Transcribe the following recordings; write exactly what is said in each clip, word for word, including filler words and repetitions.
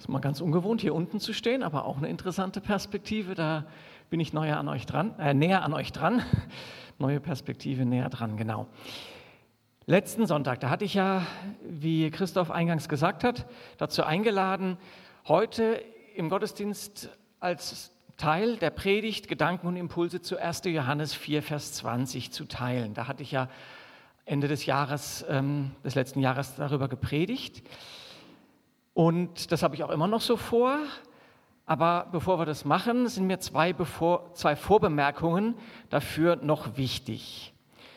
Ist mal ganz ungewohnt, hier unten zu stehen, aber auch eine interessante Perspektive. Da bin ich näher an euch dran, äh, näher an euch dran. Neue Perspektive, näher dran, genau. Letzten Sonntag, da hatte ich ja, wie Christoph eingangs gesagt hat, dazu eingeladen, heute im Gottesdienst als Teil der Predigt Gedanken und Impulse zu erster Johannes vier, Vers zwanzig zu teilen. Da hatte ich ja Ende des Jahres, ähm, des letzten Jahres darüber gepredigt. Und das habe ich auch immer noch so vor. Aber bevor wir das machen, sind mir zwei, bevor, zwei Vorbemerkungen dafür noch wichtig.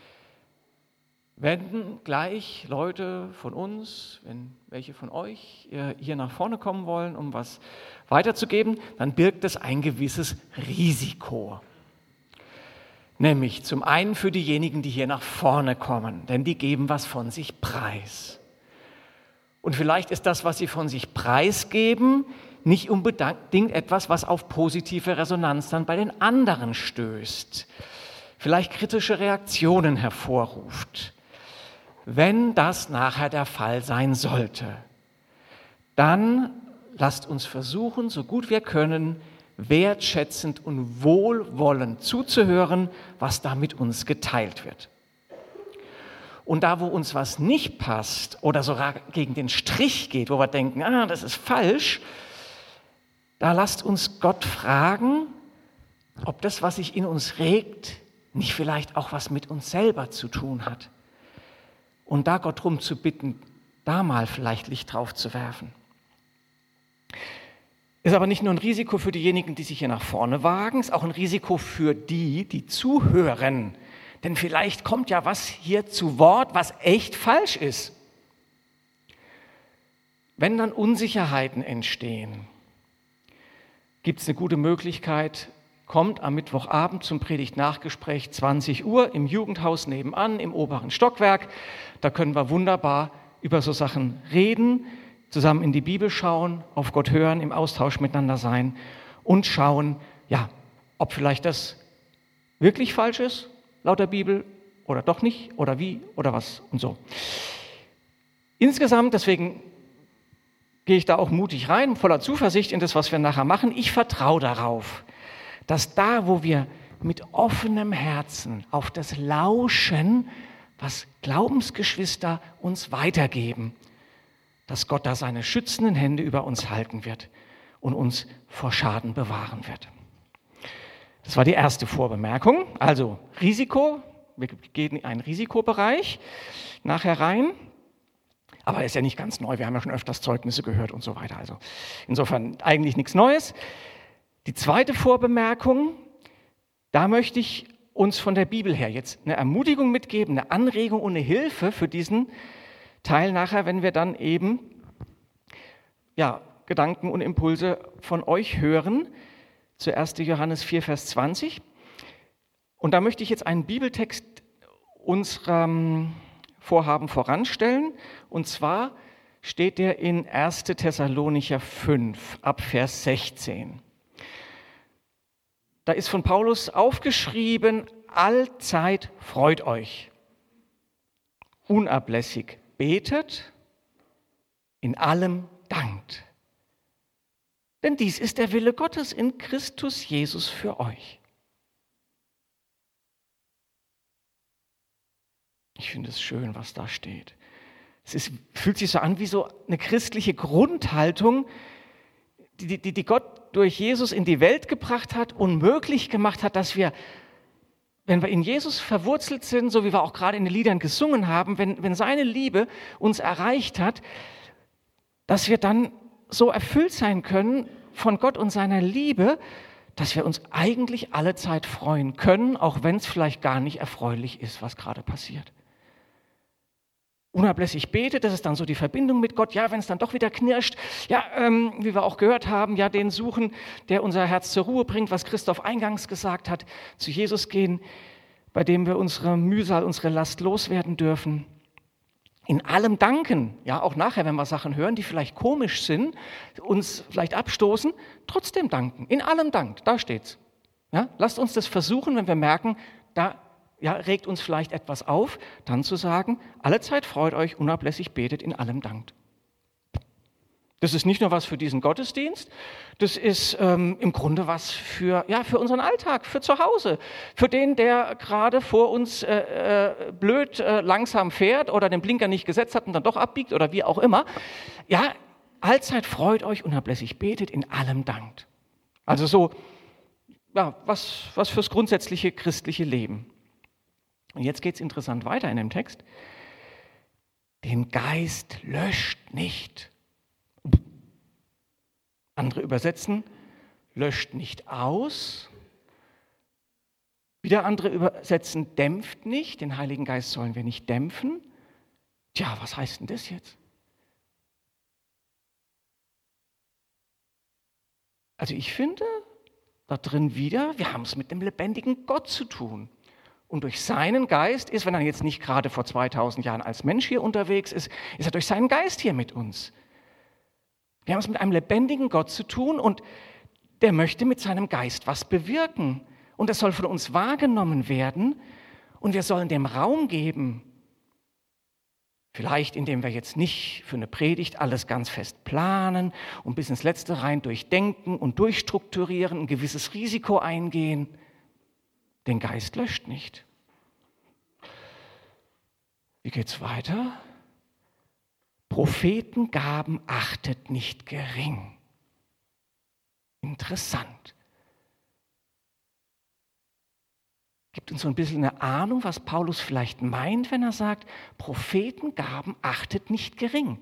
Wenn gleich Leute von uns, wenn welche von euch hier nach vorne kommen wollen, um was weiterzugeben, dann birgt es ein gewisses Risiko. Nämlich zum einen für diejenigen, die hier nach vorne kommen, denn die geben was von sich preis. Und vielleicht ist das, was sie von sich preisgeben, nicht unbedingt etwas, was auf positive Resonanz dann bei den anderen stößt, vielleicht kritische Reaktionen hervorruft. Wenn das nachher der Fall sein sollte, dann lasst uns versuchen, so gut wir können, wertschätzend und wohlwollend zuzuhören, was da mit uns geteilt wird. Und da, wo uns was nicht passt oder sogar gegen den Strich geht, wo wir denken, ah, das ist falsch, da lasst uns Gott fragen, ob das, was sich in uns regt, nicht vielleicht auch was mit uns selber zu tun hat. Und da Gott darum zu bitten, da mal vielleicht Licht drauf zu werfen. Ist aber nicht nur ein Risiko für diejenigen, die sich hier nach vorne wagen, ist auch ein Risiko für die, die zuhören. Denn vielleicht kommt ja was hier zu Wort, was echt falsch ist. Wenn dann Unsicherheiten entstehen, gibt es eine gute Möglichkeit, kommt am Mittwochabend zum Predigt-Nachgespräch zwanzig Uhr im Jugendhaus nebenan, im oberen Stockwerk. Da können wir wunderbar über so Sachen reden, zusammen in die Bibel schauen, auf Gott hören, im Austausch miteinander sein und schauen, ja, ob vielleicht das wirklich falsch ist, laut der Bibel, oder doch nicht, oder wie, oder was und so. Insgesamt, deswegen gehe ich da auch mutig rein, voller Zuversicht in das, was wir nachher machen. Ich vertraue darauf, dass da, wo wir mit offenem Herzen auf das lauschen, was Glaubensgeschwister uns weitergeben, dass Gott da seine schützenden Hände über uns halten wird und uns vor Schaden bewahren wird. Das war die erste Vorbemerkung. Also Risiko, wir gehen in einen Risikobereich nachher rein. Aber ist ja nicht ganz neu, wir haben ja schon öfters Zeugnisse gehört und so weiter. Also insofern eigentlich nichts Neues. Die zweite Vorbemerkung, da möchte ich uns von der Bibel her jetzt eine Ermutigung mitgeben, eine Anregung und eine Hilfe für diesen Teil nachher, wenn wir dann eben ja, Gedanken und Impulse von euch hören, zu erster Johannes vier, Vers zwanzig. Und da möchte ich jetzt einen Bibeltext unserem Vorhaben voranstellen. Und zwar steht der in erster Thessalonicher fünf, ab Vers sechzehn. Da ist von Paulus aufgeschrieben, allzeit freut euch, unablässig betet, in allem dankt. Denn dies ist der Wille Gottes in Christus Jesus für euch. Ich finde es schön, was da steht. Es ist, fühlt sich so an wie so eine christliche Grundhaltung, die, die, die Gott durch Jesus in die Welt gebracht hat und möglich gemacht hat, dass wir, wenn wir in Jesus verwurzelt sind, so wie wir auch gerade in den Liedern gesungen haben, wenn, wenn seine Liebe uns erreicht hat, dass wir dann so erfüllt sein können von Gott und seiner Liebe, dass wir uns eigentlich alle Zeit freuen können, auch wenn es vielleicht gar nicht erfreulich ist, was gerade passiert. Unablässig betet, das ist dann so die Verbindung mit Gott. Ja, wenn es dann doch wieder knirscht, ja, ähm, wie wir auch gehört haben, ja, den suchen, der unser Herz zur Ruhe bringt, was Christoph eingangs gesagt hat, zu Jesus gehen, bei dem wir unsere Mühsal, unsere Last loswerden dürfen. In allem danken, ja, auch nachher, wenn wir Sachen hören, die vielleicht komisch sind, uns vielleicht abstoßen, trotzdem danken. In allem dankt, da steht's. Ja, lasst uns das versuchen, wenn wir merken, da ja, regt uns vielleicht etwas auf, dann zu sagen, allezeit freut euch, unablässig betet, in allem dankt. Das ist nicht nur was für diesen Gottesdienst, das ist ähm, im Grunde was für, ja, für unseren Alltag, für zu Hause, für den, der gerade vor uns äh, äh, blöd äh, langsam fährt oder den Blinker nicht gesetzt hat und dann doch abbiegt oder wie auch immer. Ja, allzeit freut euch unablässig, betet, in allem dankt. Also so, ja, was, was fürs grundsätzliche christliche Leben. Und jetzt geht es interessant weiter in dem Text. Den Geist löscht nicht. Andere übersetzen, löscht nicht aus. Wieder andere übersetzen, dämpft nicht. Den Heiligen Geist sollen wir nicht dämpfen. Tja, was heißt denn das jetzt? Also ich finde, da drin wieder, wir haben es mit dem lebendigen Gott zu tun. Und durch seinen Geist ist, wenn er jetzt nicht gerade vor zweitausend Jahren als Mensch hier unterwegs ist, ist er durch seinen Geist hier mit uns. Wir haben es mit einem lebendigen Gott zu tun und der möchte mit seinem Geist was bewirken. Und das soll von uns wahrgenommen werden und wir sollen dem Raum geben. Vielleicht, indem wir jetzt nicht für eine Predigt alles ganz fest planen und bis ins Letzte rein durchdenken und durchstrukturieren, ein gewisses Risiko eingehen. Den Geist löscht nicht. Wie geht's weiter? Prophetengaben achtet nicht gering. Interessant. Gibt uns so ein bisschen eine Ahnung, was Paulus vielleicht meint, wenn er sagt, Prophetengaben achtet nicht gering.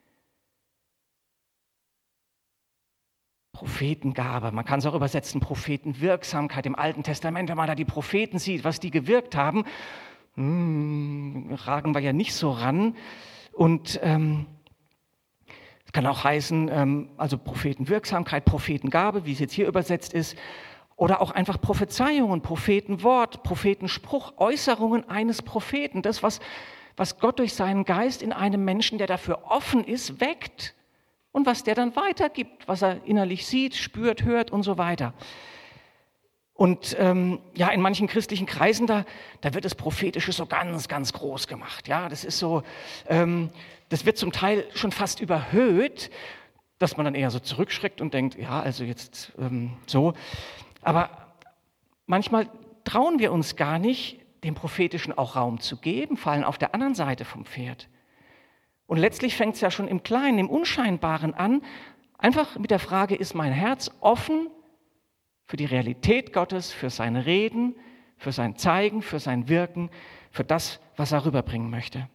Prophetengabe, man kann es auch übersetzen, Prophetenwirksamkeit im Alten Testament, wenn man da die Propheten sieht, was die gewirkt haben, hm, ragen wir ja nicht so ran. Und ähm, es kann auch heißen, ähm, also Prophetenwirksamkeit, Prophetengabe, wie es jetzt hier übersetzt ist, oder auch einfach Prophezeiungen, Prophetenwort, Prophetenspruch, Äußerungen eines Propheten, das, was, was Gott durch seinen Geist in einem Menschen, der dafür offen ist, weckt. Und was der dann weitergibt, was er innerlich sieht, spürt, hört und so weiter. Und ähm, ja, in manchen christlichen Kreisen, da, da wird das Prophetische so ganz, ganz groß gemacht. Ja, das ist so, ähm, das wird zum Teil schon fast überhöht, dass man dann eher so zurückschreckt und denkt, ja, also jetzt ähm, so. Aber manchmal trauen wir uns gar nicht, dem Prophetischen auch Raum zu geben, fallen auf der anderen Seite vom Pferd. Und letztlich fängt es ja schon im Kleinen, im Unscheinbaren an, einfach mit der Frage, ist mein Herz offen für die Realität Gottes, für sein Reden, für sein Zeigen, für sein Wirken, für das, was er rüberbringen möchte.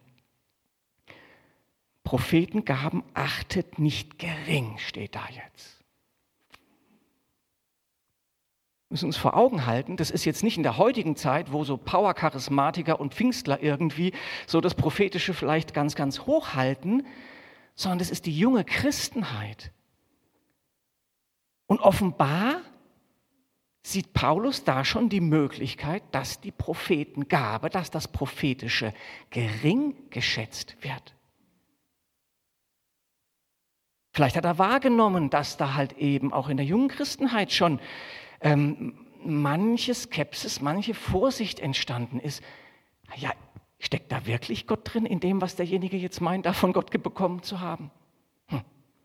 Prophetengaben achtet nicht gering, steht da jetzt. Wir müssen uns vor Augen halten, das ist jetzt nicht in der heutigen Zeit, wo so Power-Charismatiker und Pfingstler irgendwie so das Prophetische vielleicht ganz, ganz hoch halten, sondern das ist die junge Christenheit. Und offenbar sieht Paulus da schon die Möglichkeit, dass die Prophetengabe, dass das Prophetische gering geschätzt wird. Vielleicht hat er wahrgenommen, dass da halt eben auch in der jungen Christenheit schon ähm, manche Skepsis, manche Vorsicht entstanden ist. Ja, steckt da wirklich Gott drin, in dem, was derjenige jetzt meint, da von Gott bekommen zu haben? Hm.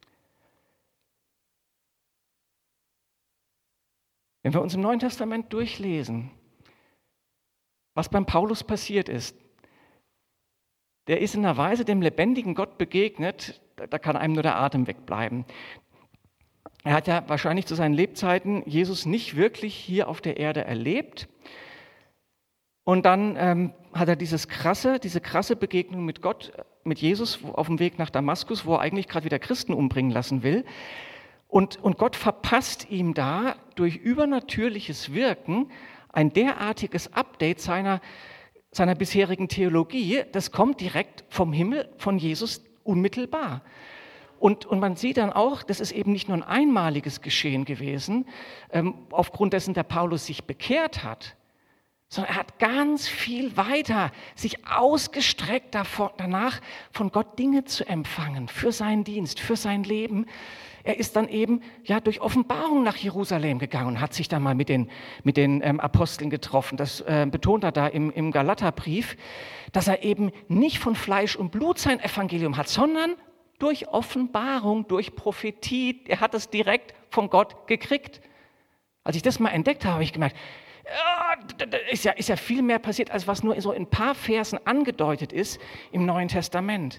Wenn wir uns im Neuen Testament durchlesen, was beim Paulus passiert ist, der ist in einer Weise dem lebendigen Gott begegnet, da kann einem nur der Atem wegbleiben. Er hat ja wahrscheinlich zu seinen Lebzeiten Jesus nicht wirklich hier auf der Erde erlebt. Und dann ähm, hat er dieses krasse, diese krasse Begegnung mit Gott, mit Jesus auf dem Weg nach Damaskus, wo er eigentlich gerade wieder Christen umbringen lassen will. Und, und Gott verpasst ihm da durch übernatürliches Wirken ein derartiges Update seiner, seiner bisherigen Theologie. Das kommt direkt vom Himmel, von Jesus unmittelbar. Und, und man sieht dann auch, das ist eben nicht nur ein einmaliges Geschehen gewesen, ähm, aufgrund dessen der Paulus sich bekehrt hat, sondern er hat ganz viel weiter sich ausgestreckt davor, danach, von Gott Dinge zu empfangen, für seinen Dienst, für sein Leben. Er ist dann eben ja durch Offenbarung nach Jerusalem gegangen und hat sich dann mal mit den, mit den ähm, Aposteln getroffen. Das äh, betont er da im, im Galaterbrief, dass er eben nicht von Fleisch und Blut sein Evangelium hat, sondern durch Offenbarung, durch Prophetie. Er hat es direkt von Gott gekriegt. Als ich das mal entdeckt habe, habe ich gemerkt, ja, da ist ja, ist ja viel mehr passiert, als was nur so in ein paar Versen angedeutet ist im Neuen Testament.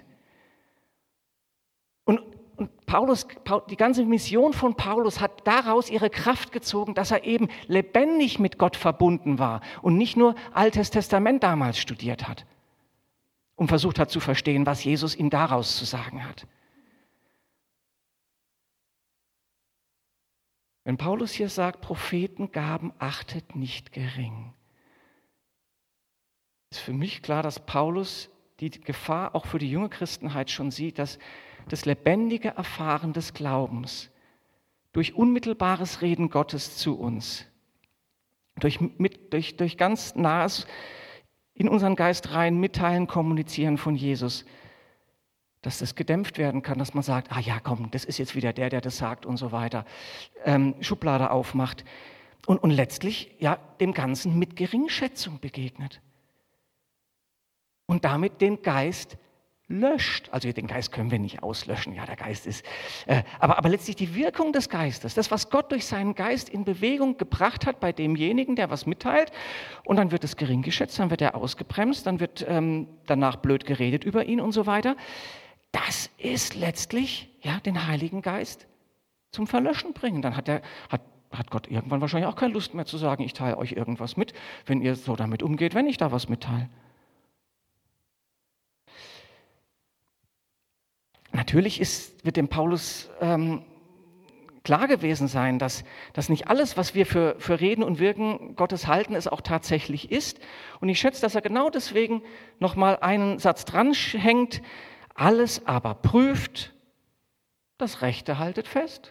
Und, und Paulus, die ganze Mission von Paulus hat daraus ihre Kraft gezogen, dass er eben lebendig mit Gott verbunden war und nicht nur Altes Testament damals studiert hat und versucht hat zu verstehen, was Jesus ihm daraus zu sagen hat. Wenn Paulus hier sagt, Prophetengaben achtet nicht gering, ist für mich klar, dass Paulus die Gefahr auch für die junge Christenheit schon sieht, dass das lebendige Erfahren des Glaubens durch unmittelbares Reden Gottes zu uns, durch, mit, durch, durch ganz nahes in unseren Geist rein mitteilen, kommunizieren von Jesus, dass das gedämpft werden kann, dass man sagt, ah ja, komm, das ist jetzt wieder der, der das sagt und so weiter, ähm, Schublade aufmacht und, und letztlich ja dem Ganzen mit Geringschätzung begegnet und damit den Geist löscht. Also den Geist können wir nicht auslöschen, ja, der Geist ist, äh, aber, aber letztlich die Wirkung des Geistes, das, was Gott durch seinen Geist in Bewegung gebracht hat bei demjenigen, der was mitteilt, und dann wird es gering geschätzt, dann wird er ausgebremst, dann wird ähm, danach blöd geredet über ihn und so weiter. Das ist letztlich ja, den Heiligen Geist zum Verlöschen bringen. Dann hat, er, hat, hat Gott irgendwann wahrscheinlich auch keine Lust mehr zu sagen, ich teile euch irgendwas mit, wenn ihr so damit umgeht, wenn ich da was mitteile. Natürlich ist, wird dem Paulus ähm, klar gewesen sein, dass, dass nicht alles, was wir für, für Reden und Wirken Gottes halten, es auch tatsächlich ist. Und ich schätze, dass er genau deswegen nochmal einen Satz dranhängt, alles aber prüft, das Rechte haltet fest.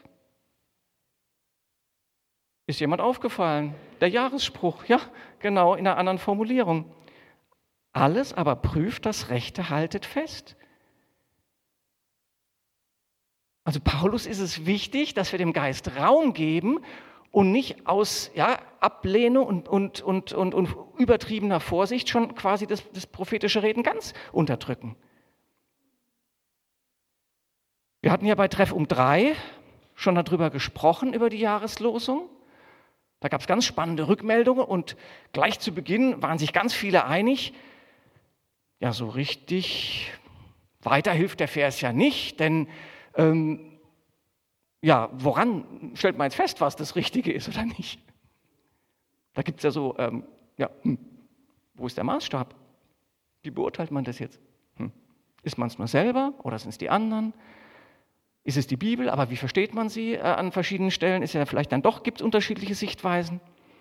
Ist jemand aufgefallen? Der Jahresspruch, ja, genau, in einer anderen Formulierung. Alles aber prüft, das Rechte haltet fest. Also Paulus ist es wichtig, dass wir dem Geist Raum geben und nicht aus ja, Ablehnung und, und, und, und, und übertriebener Vorsicht schon quasi das, das prophetische Reden ganz unterdrücken. Wir hatten ja bei Treff um drei schon darüber gesprochen, über die Jahreslosung. Da gab es ganz spannende Rückmeldungen und gleich zu Beginn waren sich ganz viele einig, ja so richtig weiter hilft der Vers ja nicht, denn ähm, ja, woran stellt man jetzt fest, was das Richtige ist oder nicht? Da gibt es ja so, ähm, ja, hm, wo ist der Maßstab? Wie beurteilt man das jetzt? Hm. Ist man es nur selber oder sind es die anderen? Ist es die Bibel, aber wie versteht man sie äh, an verschiedenen Stellen? Ist ja vielleicht dann doch, gibt es unterschiedliche Sichtweisen.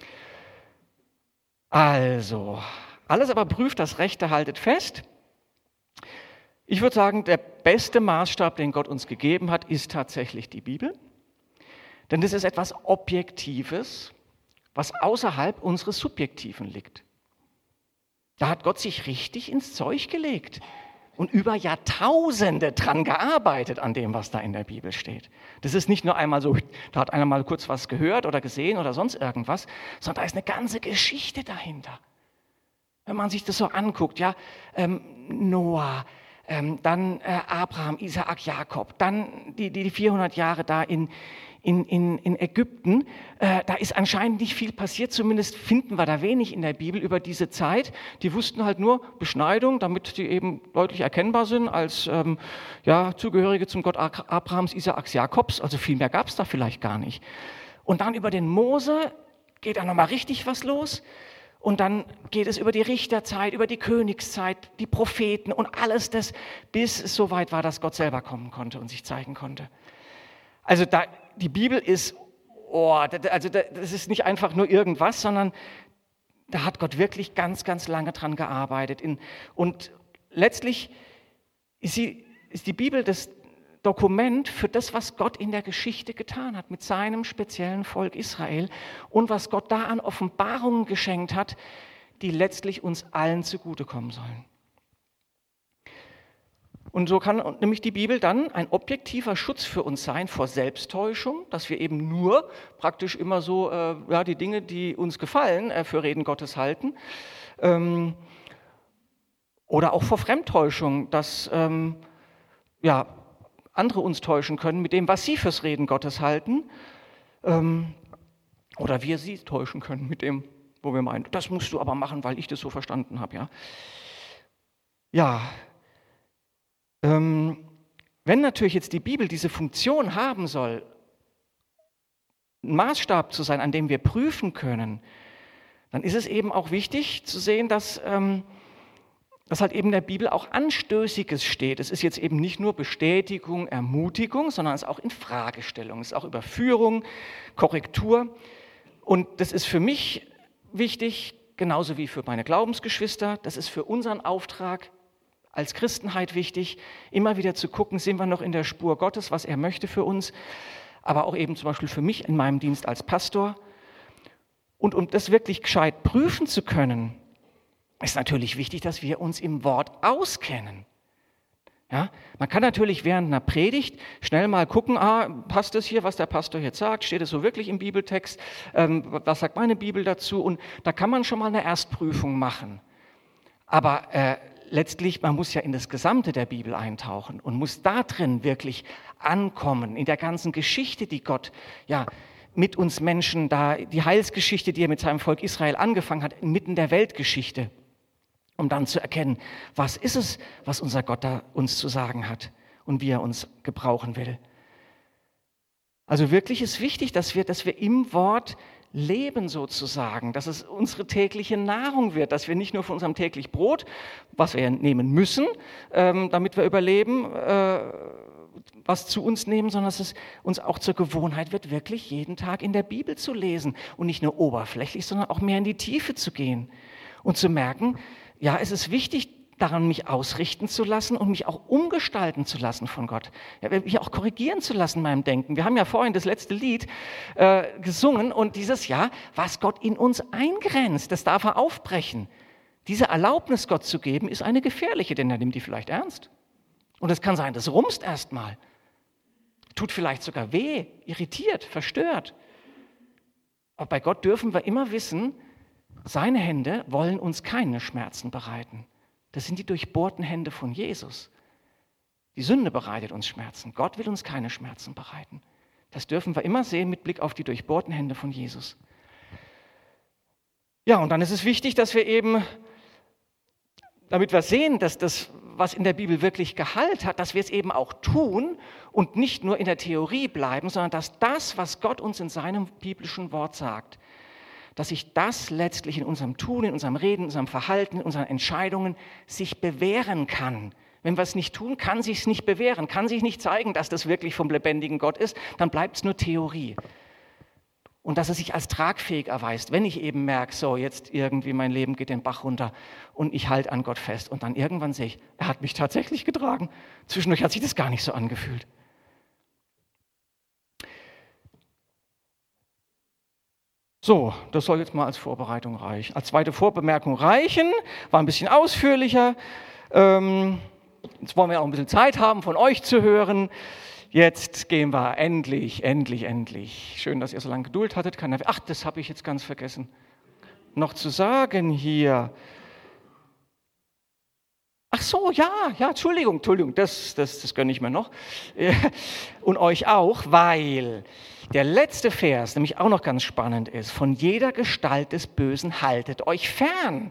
Also, alles aber prüft, das Rechte haltet fest. Ich würde sagen, der beste Maßstab, den Gott uns gegeben hat, ist tatsächlich die Bibel. Denn das ist etwas Objektives, was außerhalb unseres Subjektiven liegt. Da hat Gott sich richtig ins Zeug gelegt und über Jahrtausende dran gearbeitet an dem, was da in der Bibel steht. Das ist nicht nur einmal so, da hat einer mal kurz was gehört oder gesehen oder sonst irgendwas, sondern da ist eine ganze Geschichte dahinter. Wenn man sich das so anguckt, ja, ähm, Noah, ähm, dann äh, Abraham, Isaak, Jakob, dann die, die vierhundert Jahre da in, in, in, in Ägypten, äh, da ist anscheinend nicht viel passiert, zumindest finden wir da wenig in der Bibel über diese Zeit. Die wussten halt nur Beschneidung, damit die eben deutlich erkennbar sind als ähm, ja, Zugehörige zum Gott Abrahams, Isaaks, Jakobs, also viel mehr gab es da vielleicht gar nicht. Und dann über den Mose geht da nochmal richtig was los. Und dann geht es über die Richterzeit, über die Königszeit, die Propheten und alles das, bis es so weit war, dass Gott selber kommen konnte und sich zeigen konnte. Also da, die Bibel ist, oh, also das ist nicht einfach nur irgendwas, sondern da hat Gott wirklich ganz, ganz lange dran gearbeitet. Und letztlich ist, sie, ist die Bibel das Dokument für das, was Gott in der Geschichte getan hat mit seinem speziellen Volk Israel und was Gott da an Offenbarungen geschenkt hat, die letztlich uns allen zugutekommen sollen. Und so kann nämlich die Bibel dann ein objektiver Schutz für uns sein vor Selbsttäuschung, dass wir eben nur praktisch immer so äh, ja, die Dinge, die uns gefallen, äh, für Reden Gottes halten. Ähm, oder auch vor Fremdtäuschung, dass ähm, ja, andere uns täuschen können mit dem, was sie fürs Reden Gottes halten. Ähm, oder wir sie täuschen können mit dem, wo wir meinen, das musst du aber machen, weil ich das so verstanden habe. Ja, ja. Ähm, wenn natürlich jetzt die Bibel diese Funktion haben soll, ein Maßstab zu sein, an dem wir prüfen können, dann ist es eben auch wichtig zu sehen, dass, ähm, dass halt eben in der Bibel auch Anstößiges steht. Es ist jetzt eben nicht nur Bestätigung, Ermutigung, sondern es ist auch Infragestellung, es ist auch Überführung, Korrektur. Und das ist für mich wichtig, genauso wie für meine Glaubensgeschwister. Das ist für unseren Auftrag als Christenheit wichtig, immer wieder zu gucken, sind wir noch in der Spur Gottes, was er möchte für uns, aber auch eben zum Beispiel für mich in meinem Dienst als Pastor. Und um das wirklich gescheit prüfen zu können, ist natürlich wichtig, dass wir uns im Wort auskennen. Ja, man kann natürlich während einer Predigt schnell mal gucken, ah, passt das hier, was der Pastor jetzt sagt, steht es so wirklich im Bibeltext, ähm, was sagt meine Bibel dazu? Und da kann man schon mal eine Erstprüfung machen. Aber äh, letztlich, man muss ja in das Gesamte der Bibel eintauchen und muss da drin wirklich ankommen, in der ganzen Geschichte, die Gott ja mit uns Menschen da, die Heilsgeschichte, die er mit seinem Volk Israel angefangen hat, inmitten der Weltgeschichte, um dann zu erkennen, was ist es, was unser Gott da uns zu sagen hat und wie er uns gebrauchen will. Also wirklich ist wichtig, dass wir, dass wir im Wort leben sozusagen, dass es unsere tägliche Nahrung wird, dass wir nicht nur von unserem täglichen Brot, was wir nehmen müssen, ähm, damit wir überleben, äh, was zu uns nehmen, sondern dass es uns auch zur Gewohnheit wird, wirklich jeden Tag in der Bibel zu lesen und nicht nur oberflächlich, sondern auch mehr in die Tiefe zu gehen und zu merken, ja, es ist wichtig, daran mich ausrichten zu lassen und mich auch umgestalten zu lassen von Gott. Ja, mich auch korrigieren zu lassen in meinem Denken. Wir haben ja vorhin das letzte Lied äh, gesungen und dieses Jahr, was Gott in uns eingrenzt, das darf er aufbrechen. Diese Erlaubnis Gott zu geben, ist eine gefährliche, denn er nimmt die vielleicht ernst. Und es kann sein, das rumst erstmal. Tut vielleicht sogar weh, irritiert, verstört. Aber bei Gott dürfen wir immer wissen, seine Hände wollen uns keine Schmerzen bereiten. Das sind die durchbohrten Hände von Jesus. Die Sünde bereitet uns Schmerzen. Gott will uns keine Schmerzen bereiten. Das dürfen wir immer sehen mit Blick auf die durchbohrten Hände von Jesus. Ja, und dann ist es wichtig, dass wir eben, damit wir sehen, dass das, was in der Bibel wirklich Gehalt hat, dass wir es eben auch tun und nicht nur in der Theorie bleiben, sondern dass das, was Gott uns in seinem biblischen Wort sagt, dass sich das letztlich in unserem Tun, in unserem Reden, in unserem Verhalten, in unseren Entscheidungen sich bewähren kann. Wenn wir es nicht tun, kann sich es nicht bewähren, kann sich nicht zeigen, dass das wirklich vom lebendigen Gott ist, dann bleibt es nur Theorie. Und dass es sich als tragfähig erweist, wenn ich eben merke, so jetzt irgendwie mein Leben geht den Bach runter und ich halte an Gott fest. Und dann irgendwann sehe ich, er hat mich tatsächlich getragen. Zwischendurch hat sich das gar nicht so angefühlt. So, das soll jetzt mal als Vorbereitung reichen. Als zweite Vorbemerkung reichen, war ein bisschen ausführlicher. Ähm, jetzt wollen wir auch ein bisschen Zeit haben, von euch zu hören. Jetzt gehen wir endlich, endlich, endlich. Schön, dass ihr so lange Geduld hattet. Ach, das habe ich jetzt ganz vergessen, noch zu sagen hier. Ach so, ja, ja, Entschuldigung, Entschuldigung, das, das, das gönne ich mir noch. Und euch auch, weil der letzte Vers, nämlich auch noch ganz spannend ist, von jeder Gestalt des Bösen haltet euch fern.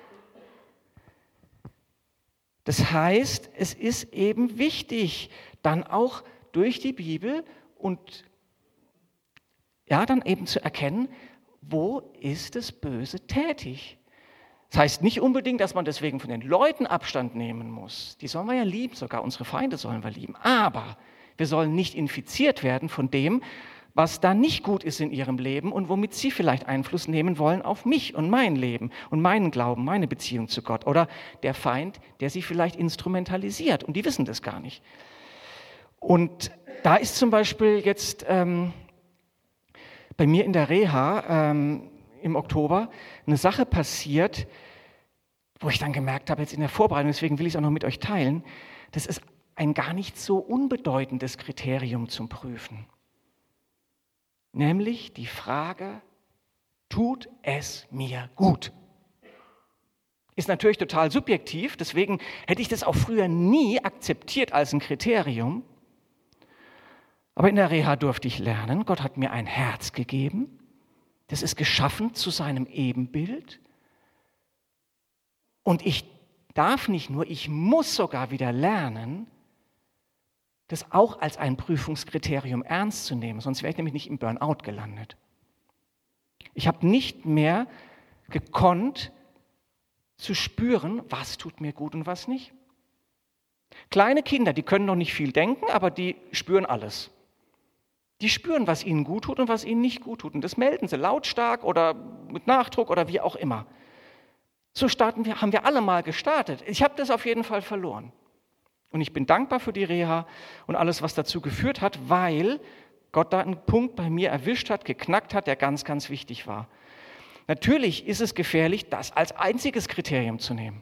Das heißt, es ist eben wichtig, dann auch durch die Bibel und ja, dann eben zu erkennen, wo ist das Böse tätig. Das heißt nicht unbedingt, dass man deswegen von den Leuten Abstand nehmen muss. Die sollen wir ja lieben, sogar unsere Feinde sollen wir lieben. Aber wir sollen nicht infiziert werden von dem, was da nicht gut ist in ihrem Leben und womit sie vielleicht Einfluss nehmen wollen auf mich und mein Leben und meinen Glauben, meine Beziehung zu Gott. Oder der Feind, der sie vielleicht instrumentalisiert und die wissen das gar nicht. Und da ist zum Beispiel jetzt ähm, bei mir in der Reha ähm, im Oktober eine Sache passiert, wo ich dann gemerkt habe, jetzt in der Vorbereitung, deswegen will ich es auch noch mit euch teilen, das ist ein gar nicht so unbedeutendes Kriterium zum Prüfen. Nämlich die Frage, tut es mir gut? Ist natürlich total subjektiv, deswegen hätte ich das auch früher nie akzeptiert als ein Kriterium. Aber in der Reha durfte ich lernen, Gott hat mir ein Herz gegeben, das ist geschaffen zu seinem Ebenbild. Und ich darf nicht nur, ich muss sogar wieder lernen, das auch als ein Prüfungskriterium ernst zu nehmen, sonst wäre ich nämlich nicht im Burnout gelandet. Ich habe nicht mehr gekonnt zu spüren, was tut mir gut und was nicht. Kleine Kinder, die können noch nicht viel denken, aber die spüren alles. Die spüren, was ihnen gut tut und was ihnen nicht gut tut. Und das melden sie lautstark oder mit Nachdruck oder wie auch immer. So starten wir, haben wir alle mal gestartet. Ich habe das auf jeden Fall verloren. Und ich bin dankbar für die Reha und alles, was dazu geführt hat, weil Gott da einen Punkt bei mir erwischt hat, geknackt hat, der ganz, ganz wichtig war. Natürlich ist es gefährlich, das als einziges Kriterium zu nehmen.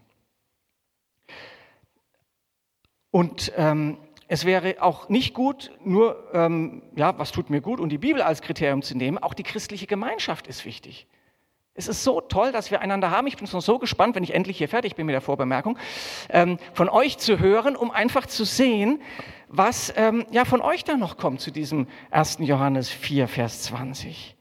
Und ähm, es wäre auch nicht gut, nur, ähm, ja, was tut mir gut und die Bibel als Kriterium zu nehmen. Auch die christliche Gemeinschaft ist wichtig. Es ist so toll, dass wir einander haben. Ich bin schon so gespannt, wenn ich endlich hier fertig bin mit der Vorbemerkung, ähm, von euch zu hören, um einfach zu sehen, was ähm, ja von euch da noch kommt zu diesem ersten Johannes vier, Vers zwanzig.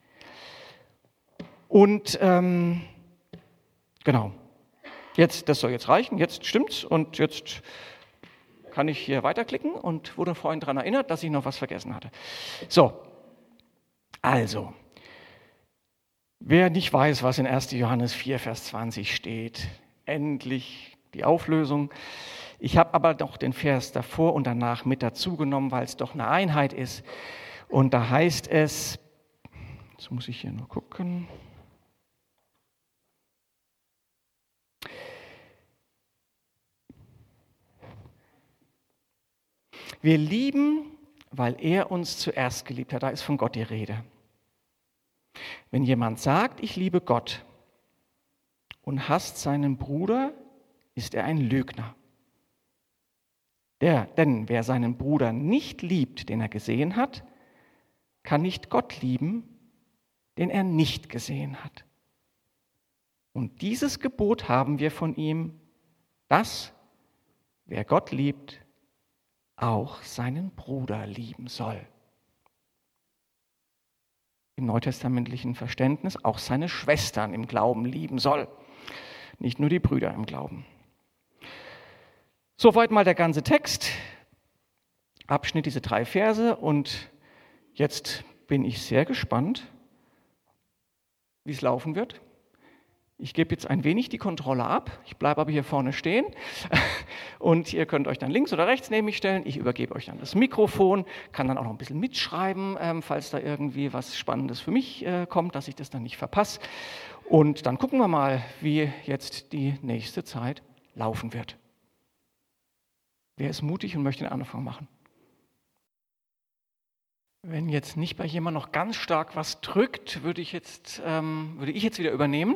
Und ähm, genau, jetzt, das soll jetzt reichen, jetzt stimmt's und jetzt kann ich hier weiterklicken und wurde vorhin daran erinnert, dass ich noch was vergessen hatte. So, also, wer nicht weiß, was in ersten Johannes vier, Vers zwanzig steht, endlich die Auflösung. Ich habe aber noch den Vers davor und danach mit dazu genommen, weil es doch eine Einheit ist. Und da heißt es, jetzt muss ich hier nur gucken. Wir lieben, weil er uns zuerst geliebt hat. Da ist von Gott die Rede. Wenn jemand sagt, ich liebe Gott und hasst seinen Bruder, ist er ein Lügner. Der, denn wer seinen Bruder nicht liebt, den er gesehen hat, kann nicht Gott lieben, den er nicht gesehen hat. Und dieses Gebot haben wir von ihm, dass wer Gott liebt, auch seinen Bruder lieben soll. Im neutestamentlichen Verständnis auch seine Schwestern im Glauben lieben soll. Nicht nur die Brüder im Glauben. Soweit mal der ganze Text. Abschnitt, diese drei Verse. Und jetzt bin ich sehr gespannt, wie es laufen wird. Ich gebe jetzt ein wenig die Kontrolle ab. Ich bleibe aber hier vorne stehen. Und ihr könnt euch dann links oder rechts neben mich stellen. Ich übergebe euch dann das Mikrofon, kann dann auch noch ein bisschen mitschreiben, ähm, falls da irgendwie was Spannendes für mich äh, kommt, dass ich das dann nicht verpasse. Und dann gucken wir mal, wie jetzt die nächste Zeit laufen wird. Wer ist mutig und möchte den Anfang machen? Wenn jetzt nicht bei jemandem noch ganz stark was drückt, würde ich jetzt, ähm, würde ich jetzt wieder übernehmen.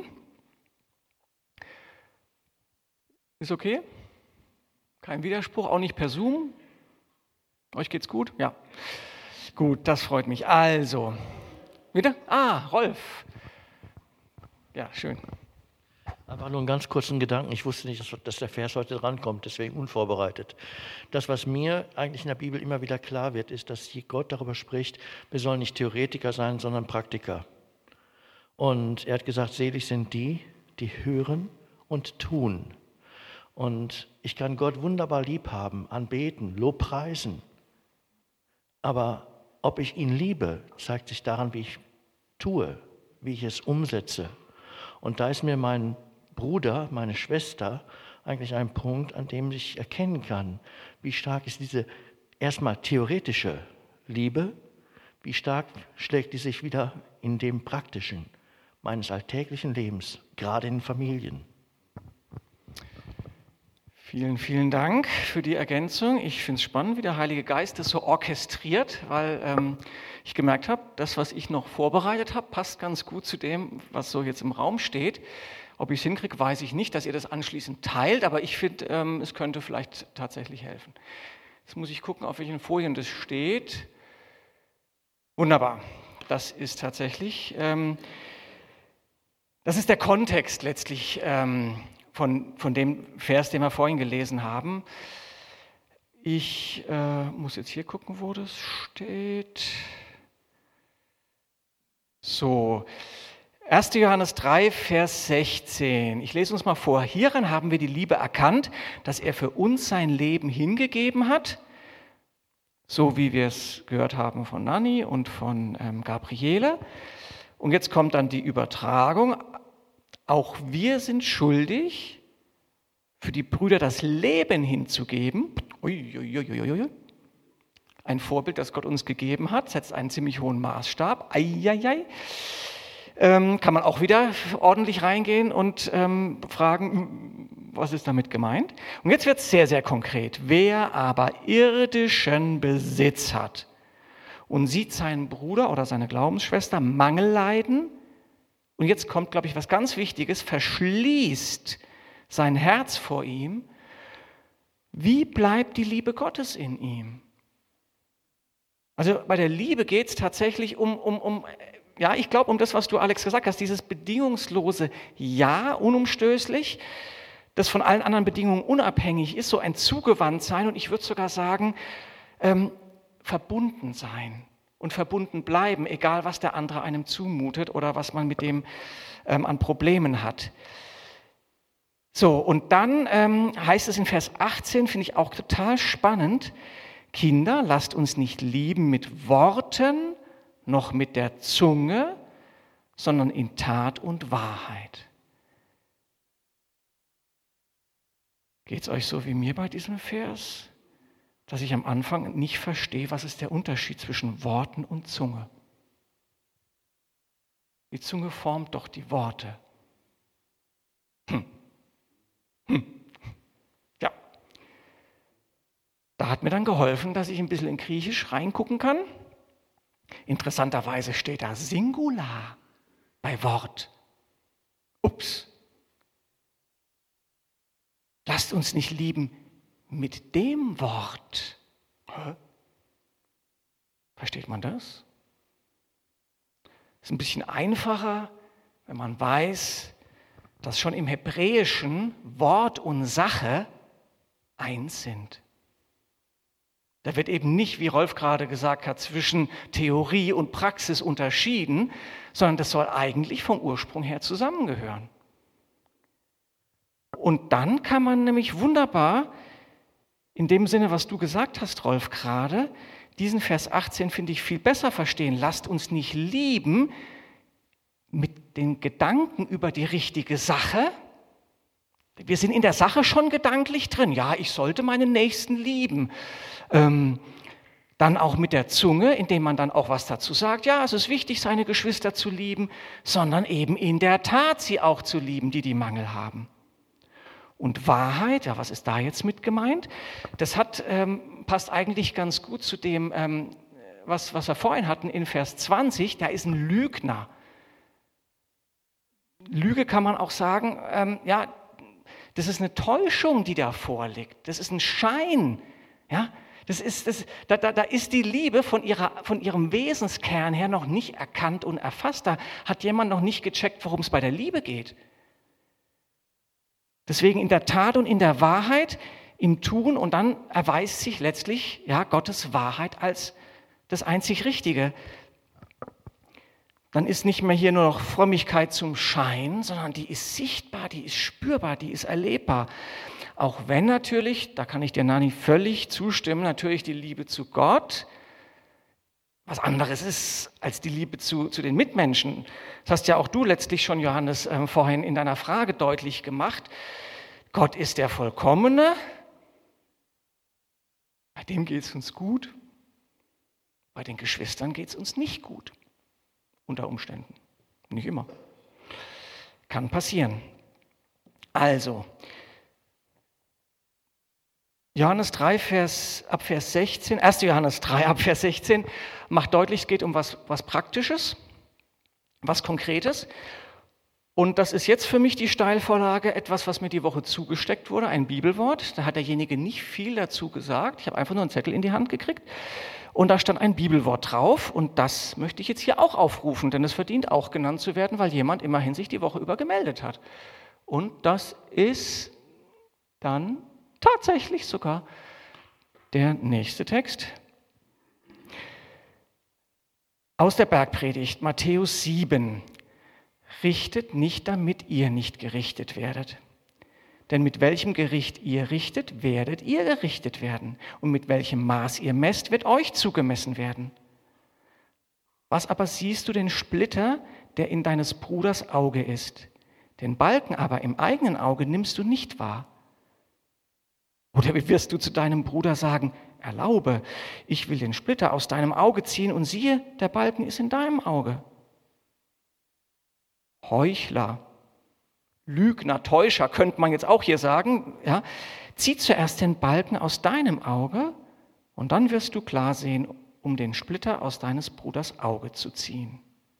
Ist okay? Kein Widerspruch, auch nicht per Zoom? Euch geht's gut? Ja. Gut, das freut mich. Also, wieder? Ah, Rolf. Ja, schön. Einfach nur einen ganz kurzen Gedanken. Ich wusste nicht, dass der Vers heute drankommt, deswegen unvorbereitet. Das, was mir eigentlich in der Bibel immer wieder klar wird, ist, dass Gott darüber spricht, wir sollen nicht Theoretiker sein, sondern Praktiker. Und er hat gesagt, selig sind die, die hören und tun. Und ich kann Gott wunderbar lieb haben, anbeten, Lobpreisen. Aber ob ich ihn liebe, zeigt sich daran, wie ich tue, wie ich es umsetze. Und da ist mir mein Bruder, meine Schwester eigentlich ein Punkt, an dem ich erkennen kann, wie stark ist diese erstmal theoretische Liebe, wie stark schlägt die sich wieder in dem Praktischen meines alltäglichen Lebens, gerade in Familien. Vielen, vielen Dank für die Ergänzung. Ich finde es spannend, wie der Heilige Geist das so orchestriert, weil ähm, ich gemerkt habe, das, was ich noch vorbereitet habe, passt ganz gut zu dem, was so jetzt im Raum steht. Ob ich es hinkriege, weiß ich nicht, dass ihr das anschließend teilt, aber ich finde, ähm, es könnte vielleicht tatsächlich helfen. Jetzt muss ich gucken, auf welchen Folien das steht. Wunderbar, das ist tatsächlich, ähm, das ist der Kontext letztlich, ähm, Von, von dem Vers, den wir vorhin gelesen haben. Ich äh, muss jetzt hier gucken, wo das steht. So, erster Johannes drei, Vers sechzehn. Ich lese uns mal vor. Hieran haben wir die Liebe erkannt, dass er für uns sein Leben hingegeben hat, so wie wir es gehört haben von Nanni und von ähm, Gabriele. Und jetzt kommt dann die Übertragung. Auch wir sind schuldig, für die Brüder das Leben hinzugeben. Uiuiuiui. Ein Vorbild, das Gott uns gegeben hat, setzt einen ziemlich hohen Maßstab. Eieiei. Ähm, kann man auch wieder ordentlich reingehen und ähm, fragen, was ist damit gemeint? Und jetzt wird es sehr, sehr konkret. Wer aber irdischen Besitz hat und sieht seinen Bruder oder seine Glaubensschwester Mangel leiden, und jetzt kommt, glaube ich, was ganz Wichtiges, verschließt sein Herz vor ihm, wie bleibt die Liebe Gottes in ihm? Also bei der Liebe geht es tatsächlich um, um, um, ja, ich glaube, um das, was du, Alex, gesagt hast, dieses bedingungslose Ja, unumstößlich, das von allen anderen Bedingungen unabhängig ist, so ein Zugewandtsein und ich würde sogar sagen, ähm, verbunden sein und verbunden bleiben, egal was der andere einem zumutet oder was man mit dem ähm, an Problemen hat. So, und dann ähm, heißt es in Vers achtzehn, finde ich auch total spannend, Kinder, lasst uns nicht lieben mit Worten, noch mit der Zunge, sondern in Tat und Wahrheit. Geht es euch so wie mir bei diesem Vers, dass ich am Anfang nicht verstehe, was ist der Unterschied zwischen Worten und Zunge? Die Zunge formt doch die Worte. Hm. Hm. Ja. Da hat mir dann geholfen, dass ich ein bisschen in Griechisch reingucken kann. Interessanterweise steht da Singular bei Wort. Ups. Lasst uns nicht lieben mit dem Wort. Hä? Versteht man das? Ist ein bisschen einfacher, wenn man weiß, dass schon im Hebräischen Wort und Sache eins sind. Da wird eben nicht, wie Rolf gerade gesagt hat, zwischen Theorie und Praxis unterschieden, sondern das soll eigentlich vom Ursprung her zusammengehören. Und dann kann man nämlich wunderbar, in dem Sinne, was du gesagt hast, Rolf, gerade, diesen Vers achtzehn finde ich viel besser verstehen. Lasst uns nicht lieben mit den Gedanken über die richtige Sache. Wir sind in der Sache schon gedanklich drin. Ja, ich sollte meinen Nächsten lieben. Ähm, dann auch mit der Zunge, indem man dann auch was dazu sagt. Ja, es ist wichtig, seine Geschwister zu lieben, sondern eben in der Tat sie auch zu lieben, die die Mangel haben. Und Wahrheit, ja, was ist da jetzt mit gemeint? Das hat, ähm, passt eigentlich ganz gut zu dem, ähm, was, was wir vorhin hatten in Vers zwanzig. Da ist ein Lügner. Lüge kann man auch sagen, ähm, ja, das ist eine Täuschung, die da vorliegt. Das ist ein Schein. Ja, das ist, das, da, da, da ist die Liebe von, ihrer, von ihrem Wesenskern her noch nicht erkannt und erfasst. Da hat jemand noch nicht gecheckt, worum es bei der Liebe geht. Deswegen in der Tat und in der Wahrheit, im Tun, und dann erweist sich letztlich ja, Gottes Wahrheit als das einzig Richtige. Dann ist nicht mehr hier nur noch Frömmigkeit zum Schein, sondern die ist sichtbar, die ist spürbar, die ist erlebbar. Auch wenn natürlich, da kann ich dir, Nani, völlig zustimmen, natürlich die Liebe zu Gott was anderes ist als die Liebe zu, zu den Mitmenschen. Das hast ja auch du letztlich schon, Johannes, äh, vorhin in deiner Frage deutlich gemacht. Gott ist der Vollkommene, bei dem geht es uns gut, bei den Geschwistern geht es uns nicht gut. Unter Umständen. Nicht immer. Kann passieren. Also, Johannes drei, Vers, ab Vers sechzehn, erster Johannes drei, ab Vers sechzehn, macht deutlich, es geht um was, was Praktisches, was Konkretes. Und das ist jetzt für mich die Steilvorlage, etwas, was mir die Woche zugesteckt wurde, ein Bibelwort. Da hat derjenige nicht viel dazu gesagt. Ich habe einfach nur einen Zettel in die Hand gekriegt. Und da stand ein Bibelwort drauf. Und das möchte ich jetzt hier auch aufrufen, denn es verdient auch genannt zu werden, weil jemand immerhin sich die Woche über gemeldet hat. Und das ist dann tatsächlich sogar der nächste Text. Aus der Bergpredigt, Matthäus sieben. Richtet nicht, damit ihr nicht gerichtet werdet. Denn mit welchem Gericht ihr richtet, werdet ihr gerichtet werden. Und mit welchem Maß ihr messt, wird euch zugemessen werden. Was aber siehst du den Splitter, der in deines Bruders Auge ist? Den Balken aber im eigenen Auge nimmst du nicht wahr. Oder wirst du zu deinem Bruder sagen, erlaube, ich will den Splitter aus deinem Auge ziehen und siehe, der Balken ist in deinem Auge. Heuchler, Lügner, Täuscher, könnte man jetzt auch hier sagen, ja, zieh zuerst den Balken aus deinem Auge und dann wirst du klar sehen, um den Splitter aus deines Bruders Auge zu ziehen.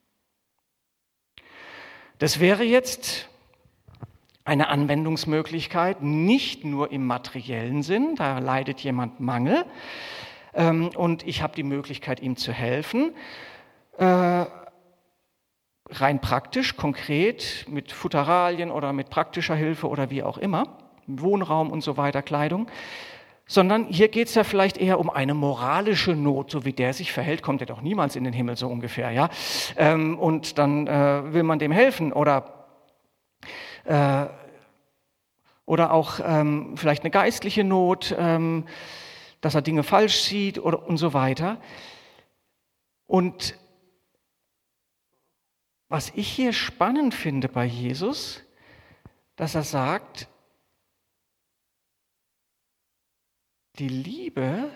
Das wäre jetzt eine Anwendungsmöglichkeit, nicht nur im materiellen Sinn, da leidet jemand Mangel ähm, und ich habe die Möglichkeit, ihm zu helfen, äh, rein praktisch, konkret, mit Futteralien oder mit praktischer Hilfe oder wie auch immer, Wohnraum und so weiter, Kleidung, sondern hier geht es ja vielleicht eher um eine moralische Not, so wie der sich verhält, kommt er doch niemals in den Himmel, so ungefähr, ja, ähm, und dann äh, will man dem helfen oder äh, oder auch ähm, vielleicht eine geistliche Not, ähm, dass er Dinge falsch sieht oder und so weiter. Und was ich hier spannend finde bei Jesus, dass er sagt, die Liebe,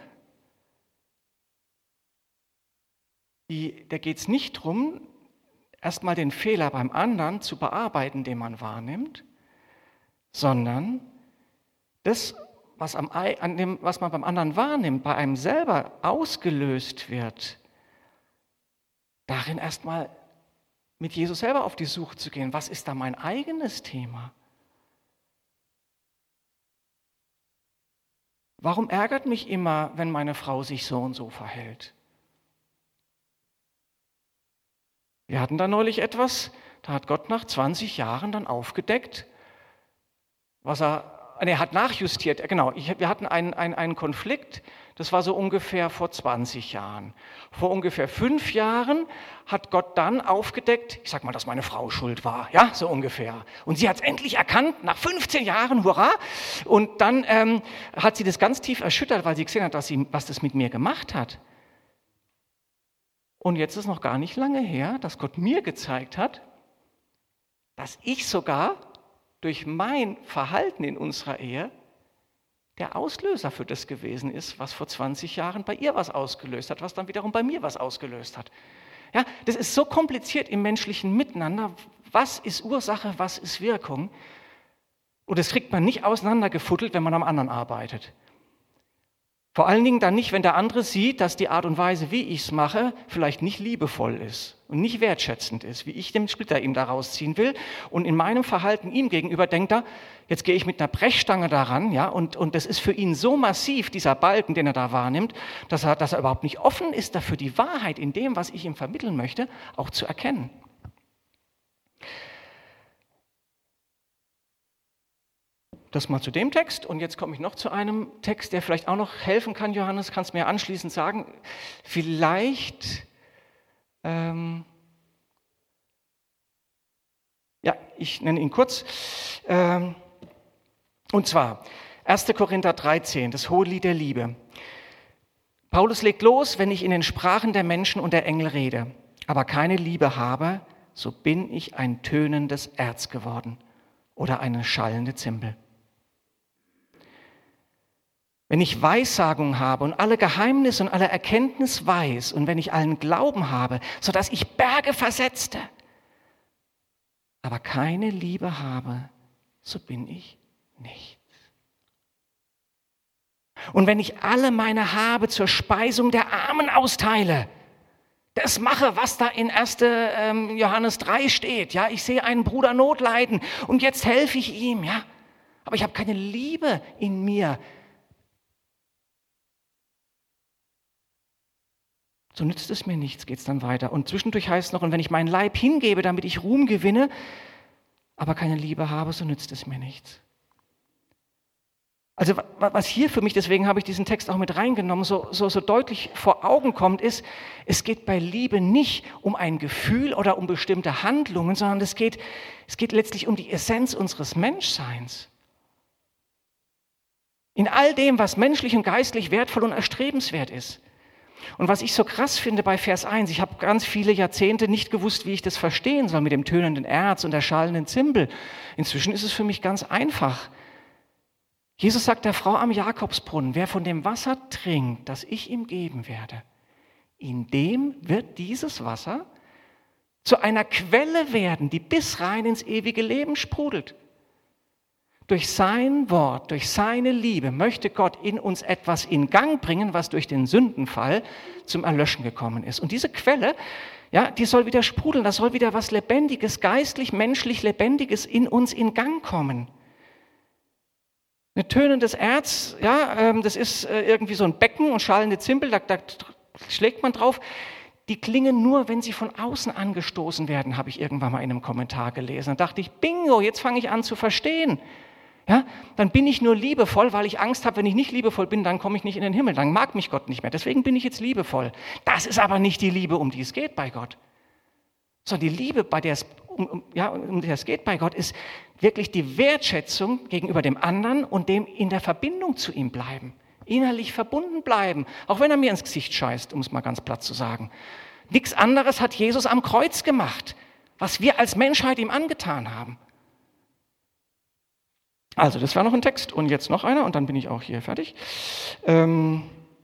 die, da geht es nicht darum, erstmal den Fehler beim anderen zu bearbeiten, den man wahrnimmt, sondern das, was, am, an dem, was man beim anderen wahrnimmt, bei einem selber ausgelöst wird, darin erstmal mit Jesus selber auf die Suche zu gehen. Was ist da mein eigenes Thema? Warum ärgert mich immer, wenn meine Frau sich so und so verhält? Wir hatten da neulich etwas, da hat Gott nach zwanzig Jahren dann aufgedeckt, was er, er hat nachjustiert, genau, ich, wir hatten einen, einen, einen Konflikt, das war so ungefähr vor zwanzig Jahren. Vor ungefähr fünf Jahren hat Gott dann aufgedeckt, ich sag mal, dass meine Frau schuld war, ja, so ungefähr. Und sie hat es endlich erkannt, nach fünfzehn Jahren, hurra. Und dann ähm, hat sie das ganz tief erschüttert, weil sie gesehen hat, dass sie, was das mit mir gemacht hat. Und jetzt ist noch gar nicht lange her, dass Gott mir gezeigt hat, dass ich sogar durch mein Verhalten in unserer Ehe der Auslöser für das gewesen ist, was vor zwanzig Jahren bei ihr was ausgelöst hat, was dann wiederum bei mir was ausgelöst hat. Ja, das ist so kompliziert im menschlichen Miteinander. Was ist Ursache, was ist Wirkung? Und das kriegt man nicht auseinandergefuddelt, wenn man am anderen arbeitet. Vor allen Dingen dann nicht, wenn der andere sieht, dass die Art und Weise, wie ich es mache, vielleicht nicht liebevoll ist und nicht wertschätzend ist, wie ich den Splitter ihm da rausziehen will. Und in meinem Verhalten ihm gegenüber denkt er, jetzt gehe ich mit einer Brechstange daran, ja, und, und das ist für ihn so massiv, dieser Balken, den er da wahrnimmt, dass er, dass er überhaupt nicht offen ist dafür, die Wahrheit in dem, was ich ihm vermitteln möchte, auch zu erkennen. Das mal zu dem Text und jetzt komme ich noch zu einem Text, der vielleicht auch noch helfen kann. Johannes, kannst du mir anschließend sagen, vielleicht, ähm, ja, ich nenne ihn kurz, ähm, und zwar erster Korinther dreizehn, das Hohelied der Liebe. Paulus legt los, wenn ich in den Sprachen der Menschen und der Engel rede, aber keine Liebe habe, so bin ich ein tönendes Erz geworden oder eine schallende Zimbel. Wenn ich Weissagung habe und alle Geheimnisse und alle Erkenntnis weiß und wenn ich allen Glauben habe, sodass ich Berge versetzte, aber keine Liebe habe, so bin ich nichts. Und wenn ich alle meine Habe zur Speisung der Armen austeile, das mache, was da in erster Johannes drei steht, ja, ich sehe einen Bruder Not leiden und jetzt helfe ich ihm, ja, aber ich habe keine Liebe in mir, so nützt es mir nichts, geht es dann weiter. Und zwischendurch heißt es noch, und wenn ich meinen Leib hingebe, damit ich Ruhm gewinne, aber keine Liebe habe, so nützt es mir nichts. Also was hier für mich, deswegen habe ich diesen Text auch mit reingenommen, so, so, so deutlich vor Augen kommt, ist, es geht bei Liebe nicht um ein Gefühl oder um bestimmte Handlungen, sondern es geht, es geht letztlich um die Essenz unseres Menschseins. In all dem, was menschlich und geistlich wertvoll und erstrebenswert ist. Und was ich so krass finde bei Vers eins, ich habe ganz viele Jahrzehnte nicht gewusst, wie ich das verstehen soll mit dem tönenden Erz und der schallenden Zimbel. Inzwischen ist es für mich ganz einfach. Jesus sagt der Frau am Jakobsbrunnen, wer von dem Wasser trinkt, das ich ihm geben werde, in dem wird dieses Wasser zu einer Quelle werden, die bis rein ins ewige Leben sprudelt. Durch sein Wort, durch seine Liebe möchte Gott in uns etwas in Gang bringen, was durch den Sündenfall zum Erlöschen gekommen ist. Und diese Quelle, ja, die soll wieder sprudeln, da soll wieder was Lebendiges, geistlich, menschlich Lebendiges in uns in Gang kommen. Ein tönendes Erz, ja, das ist irgendwie so ein Becken und schallende Zimbel, da, da schlägt man drauf. Die klingen nur, wenn sie von außen angestoßen werden, habe ich irgendwann mal in einem Kommentar gelesen. Da dachte ich, bingo, jetzt fange ich an zu verstehen. Ja, dann bin ich nur liebevoll, weil ich Angst habe, wenn ich nicht liebevoll bin, dann komme ich nicht in den Himmel, dann mag mich Gott nicht mehr. Deswegen bin ich jetzt liebevoll. Das ist aber nicht die Liebe, um die es geht bei Gott. Sondern die Liebe, bei der es, um, um, ja, um die es geht bei Gott, ist wirklich die Wertschätzung gegenüber dem anderen und dem in der Verbindung zu ihm bleiben. Innerlich verbunden bleiben, auch wenn er mir ins Gesicht scheißt, um es mal ganz platt zu sagen. Nichts anderes hat Jesus am Kreuz gemacht, was wir als Menschheit ihm angetan haben. Also, das war noch ein Text und jetzt noch einer und dann bin ich auch hier fertig. Ähm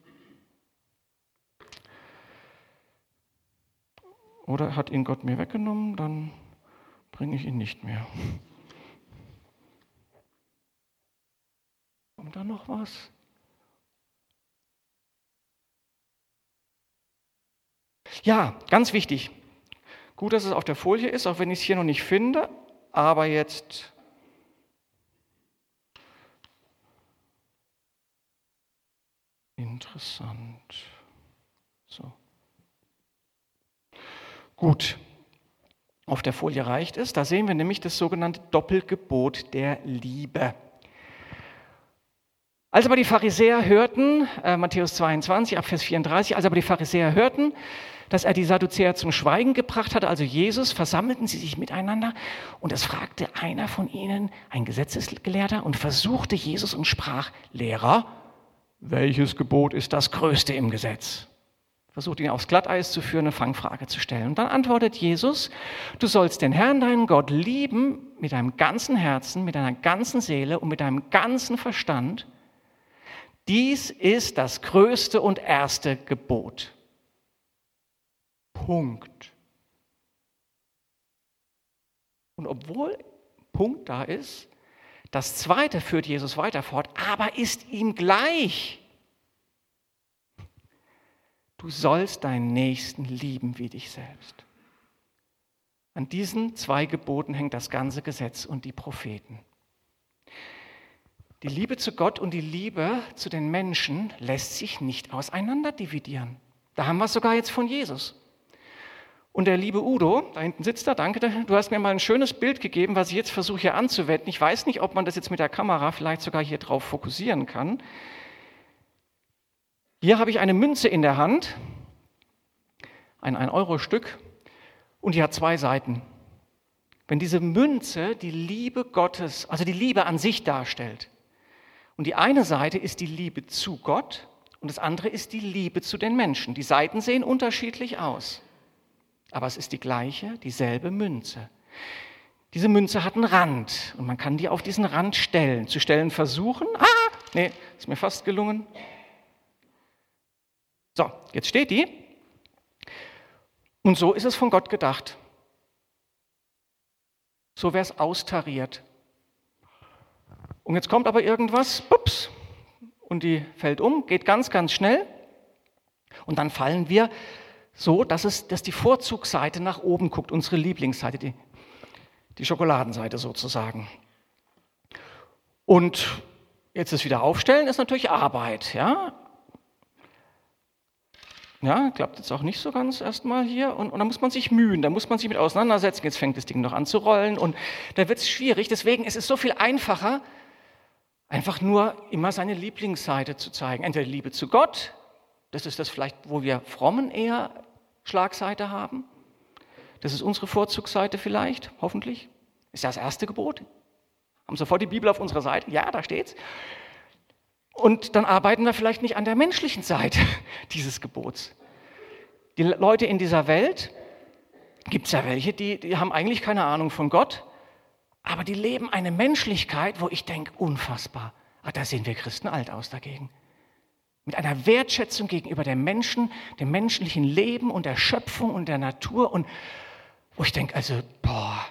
Oder hat ihn Gott mir weggenommen, dann bringe ich ihn nicht mehr. Kommt da noch was? Ja, ganz wichtig. Gut, dass es auf der Folie ist, auch wenn ich es hier noch nicht finde, aber jetzt... Interessant. So. Gut. Auf der Folie reicht es. Da sehen wir nämlich das sogenannte Doppelgebot der Liebe. Als aber die Pharisäer hörten, äh, Matthäus zweiundzwanzig, ab Vers vierunddreißig, als aber die Pharisäer hörten, dass er die Sadduzäer zum Schweigen gebracht hatte, also Jesus, versammelten sie sich miteinander und es fragte einer von ihnen, ein Gesetzesgelehrter, und versuchte Jesus und sprach, Lehrer, welches Gebot ist das größte im Gesetz? Versucht ihn aufs Glatteis zu führen, eine Fangfrage zu stellen. Und dann antwortet Jesus, du sollst den Herrn, deinen Gott, lieben mit deinem ganzen Herzen, mit deiner ganzen Seele und mit deinem ganzen Verstand. Dies ist das größte und erste Gebot. Punkt. Und obwohl Punkt da ist, das zweite führt Jesus weiter fort, aber ist ihm gleich. Du sollst deinen Nächsten lieben wie dich selbst. An diesen zwei Geboten hängt das ganze Gesetz und die Propheten. Die Liebe zu Gott und die Liebe zu den Menschen lässt sich nicht auseinander dividieren. Da haben wir es sogar jetzt von Jesus. Und der liebe Udo, da hinten sitzt er, danke, du hast mir mal ein schönes Bild gegeben, was ich jetzt versuche hier anzuwenden. Ich weiß nicht, ob man das jetzt mit der Kamera vielleicht sogar hier drauf fokussieren kann. Hier habe ich eine Münze in der Hand, ein ein-Euro-Stück, und die hat zwei Seiten. Wenn diese Münze die Liebe Gottes, also die Liebe an sich darstellt, und die eine Seite ist die Liebe zu Gott und das andere ist die Liebe zu den Menschen. Die Seiten sehen unterschiedlich aus. Aber es ist die gleiche, dieselbe Münze. Diese Münze hat einen Rand und man kann die auf diesen Rand stellen. Zu stellen versuchen. Ah, nee, ist mir fast gelungen. So, jetzt steht die. Und so ist es von Gott gedacht. So wäre es austariert. Und jetzt kommt aber irgendwas, ups, und die fällt um, geht ganz, ganz schnell. Und dann fallen wir so, dass, es, dass die Vorzugsseite nach oben guckt, unsere Lieblingsseite, die, die Schokoladenseite sozusagen. Und jetzt das wieder aufstellen ist natürlich Arbeit, ja. Ja, klappt jetzt auch nicht so ganz erstmal hier. Und, und da muss man sich mühen, da muss man sich mit auseinandersetzen. Jetzt fängt das Ding noch an zu rollen und da wird es schwierig. Deswegen ist es so viel einfacher, einfach nur immer seine Lieblingsseite zu zeigen. Entweder Liebe zu Gott, das ist das vielleicht, wo wir Frommen eher Schlagseite haben. Das ist unsere Vorzugsseite vielleicht, hoffentlich. Ist das erste Gebot. Haben sofort die Bibel auf unserer Seite. Ja, da steht's. Und dann arbeiten wir vielleicht nicht an der menschlichen Seite dieses Gebots. Die Leute in dieser Welt, gibt es ja welche, die, die haben eigentlich keine Ahnung von Gott, aber die leben eine Menschlichkeit, wo ich denke, unfassbar. Ach, da sehen wir Christen alt aus dagegen. Mit einer Wertschätzung gegenüber dem Menschen, dem menschlichen Leben und der Schöpfung und der Natur. Und wo ich denke, also, boah.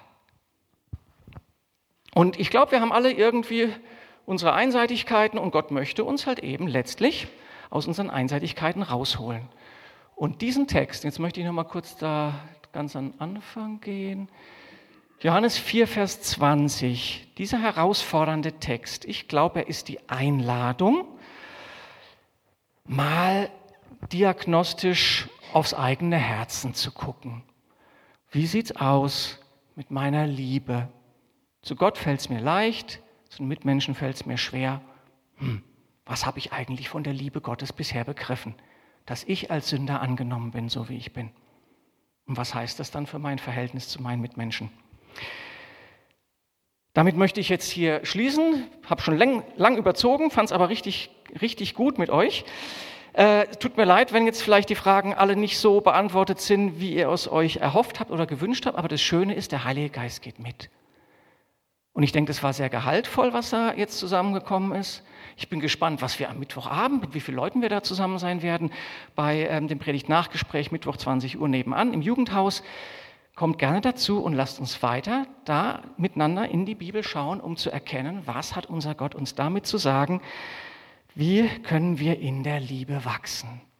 Und ich glaube, wir haben alle irgendwie unsere Einseitigkeiten und Gott möchte uns halt eben letztlich aus unseren Einseitigkeiten rausholen. Und diesen Text, jetzt möchte ich noch mal kurz da ganz an den Anfang gehen. Johannes vier, Vers zwanzig, dieser herausfordernde Text, ich glaube, er ist die Einladung, mal diagnostisch aufs eigene Herzen zu gucken. Wie sieht's aus mit meiner Liebe? Zu Gott fällt es mir leicht, zu den Mitmenschen fällt es mir schwer. Hm, was habe ich eigentlich von der Liebe Gottes bisher begriffen? Dass ich als Sünder angenommen bin, so wie ich bin. Und was heißt das dann für mein Verhältnis zu meinen Mitmenschen? Damit möchte ich jetzt hier schließen. Habe schon lang, lang überzogen, fand es aber richtig, richtig gut mit euch. Äh, tut mir leid, wenn jetzt vielleicht die Fragen alle nicht so beantwortet sind, wie ihr es euch erhofft habt oder gewünscht habt. Aber das Schöne ist, der Heilige Geist geht mit. Und ich denke, das war sehr gehaltvoll, was da jetzt zusammengekommen ist. Ich bin gespannt, was wir am Mittwochabend, mit wie vielen Leuten wir da zusammen sein werden, bei ähm, dem Predigt-Nachgespräch Mittwoch zwanzig Uhr nebenan im Jugendhaus. Kommt gerne dazu und lasst uns weiter da miteinander in die Bibel schauen, um zu erkennen, was hat unser Gott uns damit zu sagen, wie können wir in der Liebe wachsen.